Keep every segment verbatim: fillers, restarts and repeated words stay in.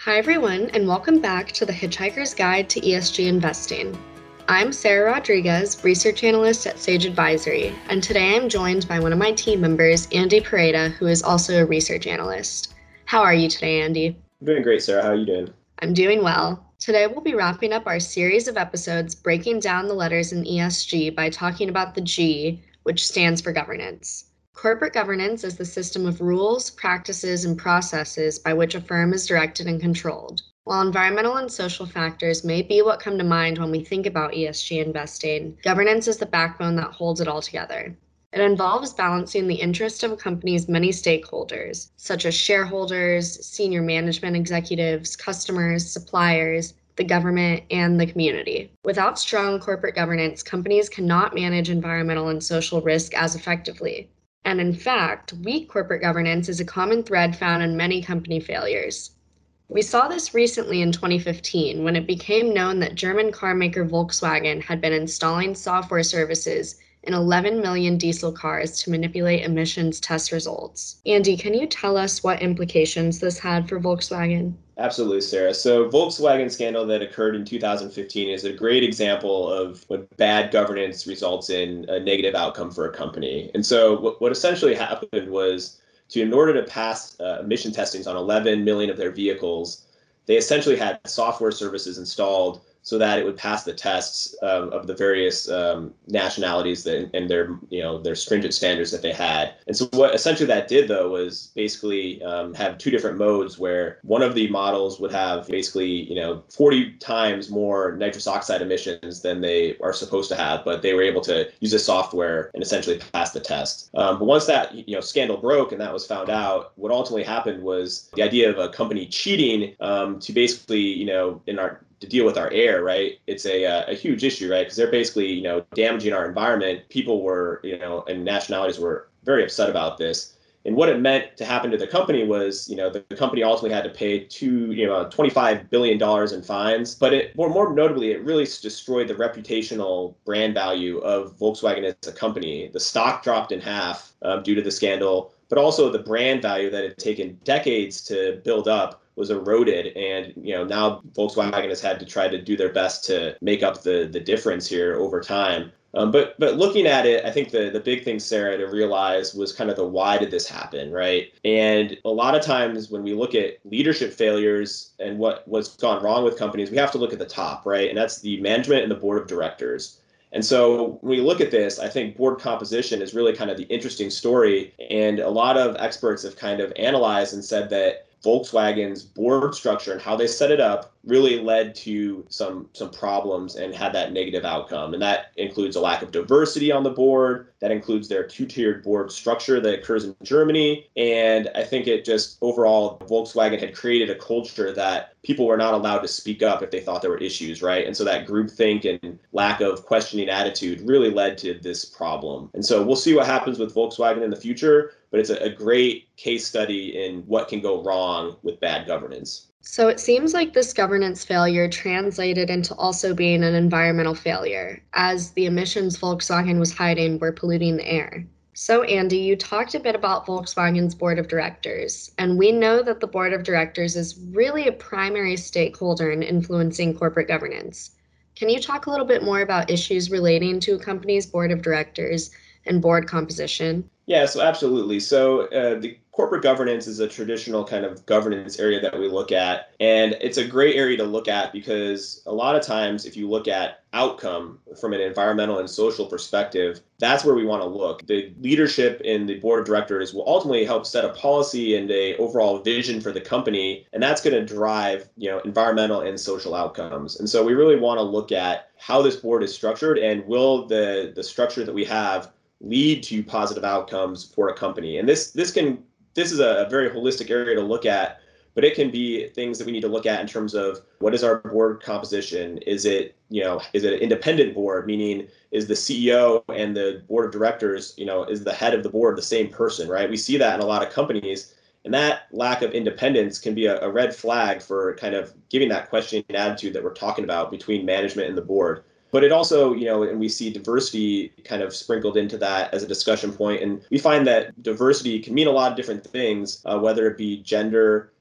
Hi, everyone, and welcome back to the Hitchhiker's Guide to E S G Investing. I'm Sarah Rodriguez, Research Analyst at Sage Advisory, and today I'm joined by one of my team members, Andy Pareda, who is also a Research Analyst. How are you today, Andy? I'm doing great, Sarah. How are you doing? I'm doing well. Today we'll be wrapping up our series of episodes breaking down the letters in E S G by talking about the G, which stands for governance. Corporate governance is the system of rules, practices, and processes by which a firm is directed and controlled. While environmental and social factors may be what come to mind when we think about E S G investing, governance is the backbone that holds it all together. It involves balancing the interest of a company's many stakeholders, such as shareholders, senior management executives, customers, suppliers, the government, and the community. Without strong corporate governance, companies cannot manage environmental and social risk as effectively. And in fact, weak corporate governance is a common thread found in many company failures. We saw this recently in twenty fifteen when it became known that German carmaker Volkswagen had been installing software services in eleven million diesel cars to manipulate emissions test results. Andy, can you tell us what implications this had for Volkswagen? Absolutely, Sarah. So Volkswagen scandal that occurred in two thousand fifteen is a great example of when bad governance results in a negative outcome for a company. And so what, what essentially happened was to, in order to pass uh, emission testings on eleven million of their vehicles, they essentially had software services installed so that it would pass the tests um, of the various um, nationalities that, and their, you know, their stringent standards that they had. And so what essentially that did, though, was basically um, have two different modes where one of the models would have basically, you know, forty times more nitrous oxide emissions than they are supposed to have, but they were able to use the software and essentially pass the test. Um, but once that, you know, scandal broke and that was found out, what ultimately happened was the idea of a company cheating um, to basically, you know, in our to deal with our air, right? It's a, uh, a huge issue, right? Because they're basically, you know, damaging our environment. People were, you know, and nationalities were very upset about this. And what it meant to happen to the company was, you know, the, the company ultimately had to pay two, you know, twenty-five billion dollars in fines. But it, more, more notably, it really destroyed the reputational brand value of Volkswagen as a company. The stock dropped in half um, due to the scandal, but also the brand value that had taken decades to build up was eroded, and you know now Volkswagen has had to try to do their best to make up the the difference here over time. Um, but but looking at it, I think the the big thing, Sarah, to realize was kind of the why did this happen, right? And a lot of times when we look at leadership failures and what what's gone wrong with companies, we have to look at the top, right? And that's the management and the board of directors. And so when we look at this, I think board composition is really kind of the interesting story. And a lot of experts have kind of analyzed and said that Volkswagen's board structure and how they set it up really led to some some problems and had that negative outcome. And that includes a lack of diversity on the board. That includes their two-tiered board structure that occurs in Germany. And I think it just overall, Volkswagen had created a culture that people were not allowed to speak up if they thought there were issues, right? And so that groupthink and lack of questioning attitude really led to this problem. And so we'll see what happens with Volkswagen in the future, but it's a, a great case study in what can go wrong with bad governance. So it seems like this governance failure translated into also being an environmental failure, as the emissions Volkswagen was hiding were polluting the air. So, Andy, you talked a bit about Volkswagen's board of directors, and we know that the board of directors is really a primary stakeholder in influencing corporate governance. Can you talk a little bit more about issues relating to a company's board of directors and board composition? Yeah, so absolutely. So uh, the corporate governance is a traditional kind of governance area that we look at. And it's a great area to look at because a lot of times, if you look at outcome from an environmental and social perspective, that's where we want to look. The leadership in the board of directors will ultimately help set a policy and a overall vision for the company. And that's going to drive, you know, environmental and social outcomes. And so we really want to look at how this board is structured and will the, the structure that we have lead to positive outcomes for a company. And this this can this is a, a very holistic area to look at, but it can be things that we need to look at in terms of what is our board composition? Is it, you know, is it an independent board, meaning is the C E O and the board of directors, you know, is the head of the board the same person, right? We see that in a lot of companies. And that lack of independence can be a, a red flag for kind of giving that questioning attitude that we're talking about between management and the board. But it also, you know, and we see diversity kind of sprinkled into that as a discussion point. And we find that diversity can mean a lot of different things, uh, whether it be gender,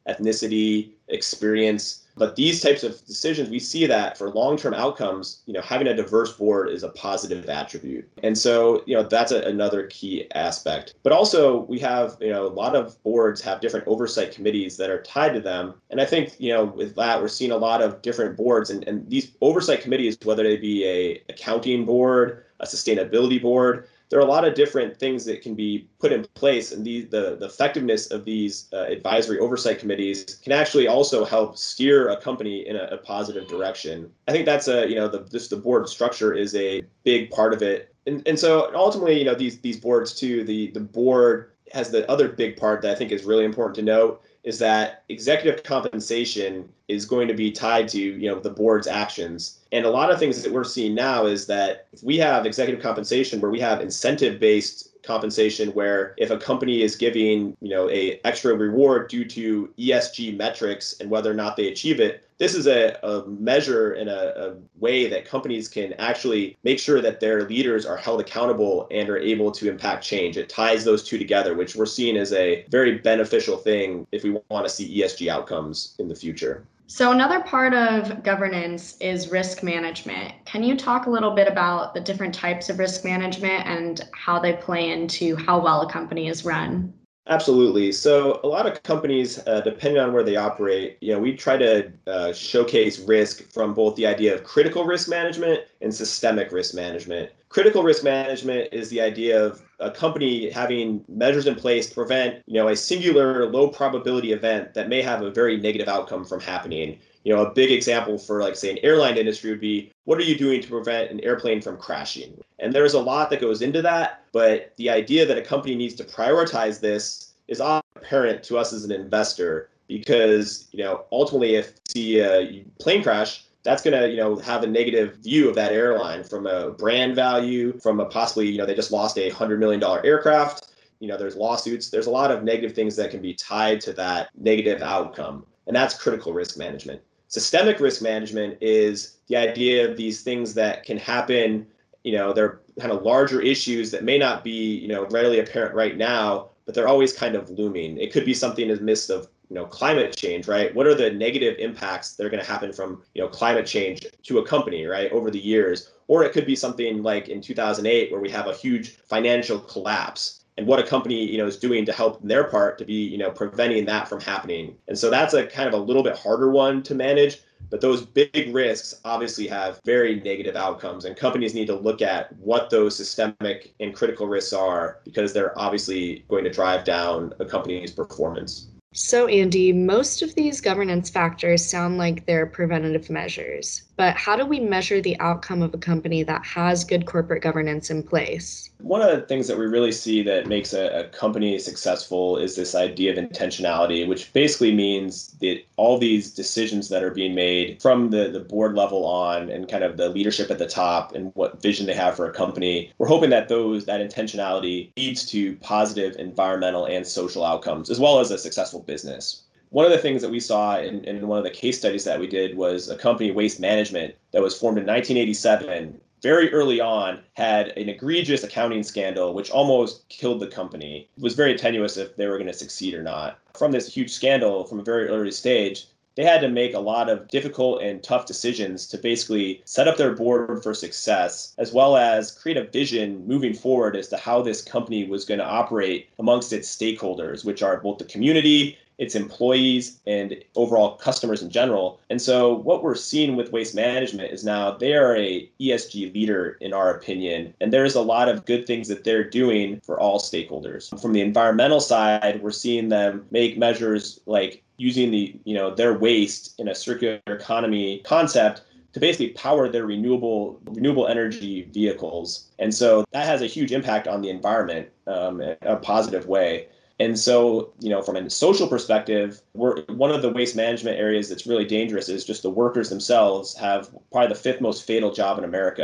ethnicity, experience. But these types of decisions, we see that for long-term outcomes, you know, having a diverse board is a positive attribute. And so, you know, that's a, another key aspect. But also we have, you know, a lot of boards have different oversight committees that are tied to them. And I think, you know, with that, we're seeing a lot of different boards and, and these oversight committees, whether they be a accounting board, a sustainability board, there are a lot of different things that can be put in place, and the the, the effectiveness of these uh, advisory oversight committees can actually also help steer a company in a, a positive direction. I think that's a you know the just the board structure is a big part of it, and and so ultimately you know these these boards too. The the board has the other big part that I think is really important to note is that executive compensation is going to be tied to, you know, the board's actions. And a lot of things that we're seeing now is that if we have executive compensation where we have incentive-based compensation where if a company is giving, you know, a extra reward due to E S G metrics and whether or not they achieve it, this is a, a measure and a, a way that companies can actually make sure that their leaders are held accountable and are able to impact change. It ties those two together, which we're seeing as a very beneficial thing if we want to see E S G outcomes in the future. So another part of governance is risk management. Can you talk a little bit about the different types of risk management and how they play into how well a company is run? Absolutely. So a lot of companies, uh, depending on where they operate, you know, we try to uh, showcase risk from both the idea of critical risk management and systemic risk management. Critical risk management is the idea of a company having measures in place to prevent, you know, a singular low probability event that may have a very negative outcome from happening. You know, a big example for, like, say, an airline industry would be, what are you doing to prevent an airplane from crashing? And there's a lot that goes into that, but the idea that a company needs to prioritize this is apparent to us as an investor because, you know, ultimately if you see a plane crash, that's going to, you know, have a negative view of that airline from a brand value, from a possibly, you know, they just lost a one hundred million dollars aircraft. You know, there's lawsuits. There's a lot of negative things that can be tied to that negative outcome. And that's critical risk management. Systemic risk management is the idea of these things that can happen, you know, they're kind of larger issues that may not be, you know, readily apparent right now, but they're always kind of looming. It could be something in the midst of, you know, climate change, right? What are the negative impacts that are going to happen from, you know, climate change to a company, right, over the years? Or it could be something like in two thousand eight where we have a huge financial collapse. And what a company, you know, is doing to help their part to be, you know, preventing that from happening. And so that's a kind of a little bit harder one to manage. But those big risks obviously have very negative outcomes, and companies need to look at what those systemic and critical risks are because they're obviously going to drive down a company's performance. So, Andy, most of these governance factors sound like they're preventative measures, but how do we measure the outcome of a company that has good corporate governance in place? One of the things that we really see that makes a, a company successful is this idea of intentionality, which basically means that all these decisions that are being made from the, the board level on and kind of the leadership at the top and what vision they have for a company, we're hoping that those that intentionality leads to positive environmental and social outcomes, as well as a successful business. One of the things that we saw in, in one of the case studies that we did was a company, Waste Management, that was formed in nineteen eighty-seven. Very early on, had an egregious accounting scandal, which almost killed the company. It was very tenuous if they were going to succeed or not. From this huge scandal from a very early stage, they had to make a lot of difficult and tough decisions to basically set up their board for success, as well as create a vision moving forward as to how this company was going to operate amongst its stakeholders, which are both the community, its employees, and overall customers in general. And so what we're seeing with Waste Management is now they are a E S G leader, in our opinion, and there's a lot of good things that they're doing for all stakeholders. From the environmental side, we're seeing them make measures like using the, you know, their waste in a circular economy concept to basically power their renewable renewable energy vehicles. And so that has a huge impact on the environment um, in a positive way. And so, you know, from a social perspective, we're, one of the waste management areas that's really dangerous is just the workers themselves have probably the fifth most fatal job in America.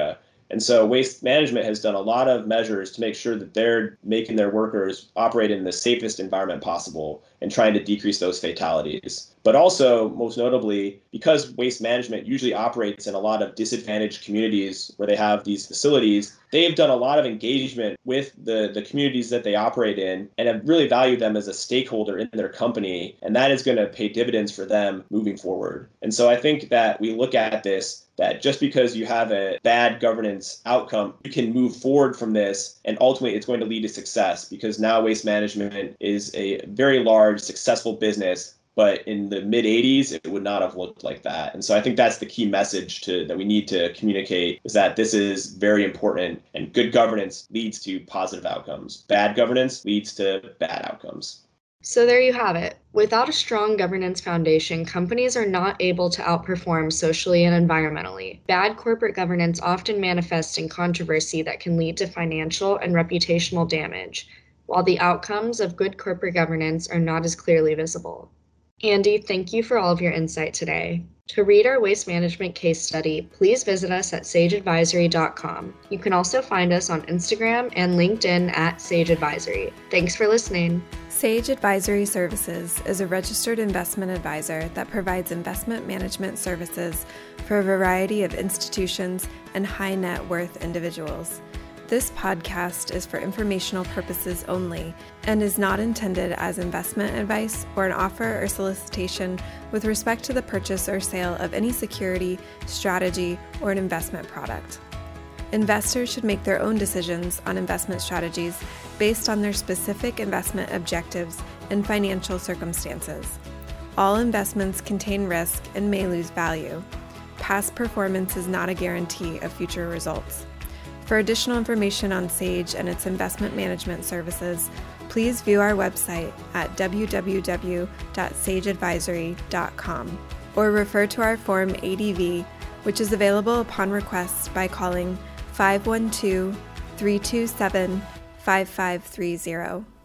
And so Waste Management has done a lot of measures to make sure that they're making their workers operate in the safest environment possible and trying to decrease those fatalities. But also, most notably, because Waste Management usually operates in a lot of disadvantaged communities where they have these facilities, they've done a lot of engagement with the, the communities that they operate in and have really valued them as a stakeholder in their company. And that is going to pay dividends for them moving forward. And so I think that we look at this, that just because you have a bad governance outcome, you can move forward from this, and ultimately it's going to lead to success, because now Waste Management is a very large, successful business. But in the mid eighties, it would not have looked like that. And so I think that's the key message to that we need to communicate, is that this is very important, and good governance leads to positive outcomes. Bad governance leads to bad outcomes. So there you have it. Without a strong governance foundation, companies are not able to outperform socially and environmentally. Bad corporate governance often manifests in controversy that can lead to financial and reputational damage, while the outcomes of good corporate governance are not as clearly visible. Andy, thank you for all of your insight today. To read our waste management case study, please visit us at sage advisory dot com. You can also find us on Instagram and LinkedIn at Sage Advisory. Thanks for listening. Sage Advisory Services is a registered investment advisor that provides investment management services for a variety of institutions and high net worth individuals. This podcast is for informational purposes only and is not intended as investment advice or an offer or solicitation with respect to the purchase or sale of any security, strategy, or an investment product. Investors should make their own decisions on investment strategies based on their specific investment objectives and financial circumstances. All investments contain risk and may lose value. Past performance is not a guarantee of future results. For additional information on Sage and its investment management services, please view our website at w w w dot sage advisory dot com or refer to our Form A D V, which is available upon request by calling five one two, three two seven, five five three zero.